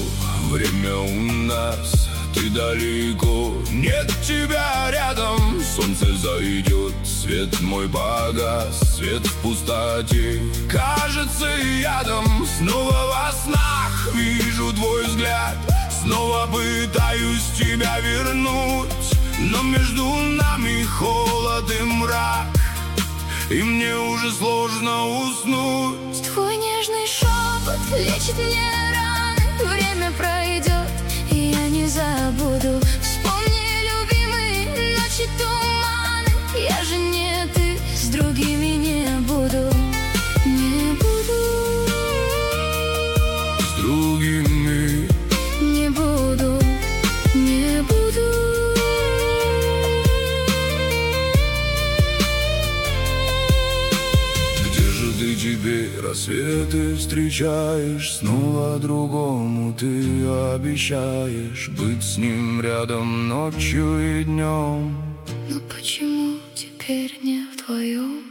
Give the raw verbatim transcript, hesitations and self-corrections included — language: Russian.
время у нас, ты далеко, нет тебя рядом. Солнце зайдет, свет мой погас, свет в пустоте кажется ядом. Снова во снах вижу твой взгляд, снова пытаюсь тебя вернуть, но между нами холод и мрак, и мне уже сложно уснуть. Твой нежный шепот лечит мне раны, время пройдет, и я не забуду. Вспомни, любимый, ночи туманы, я же не ты, с другими не буду, не буду, с другими не буду, не буду. Ты теперь рассветы встречаешь, снова другому ты обещаешь быть с ним рядом ночью и днем. Но почему теперь не вдвоем?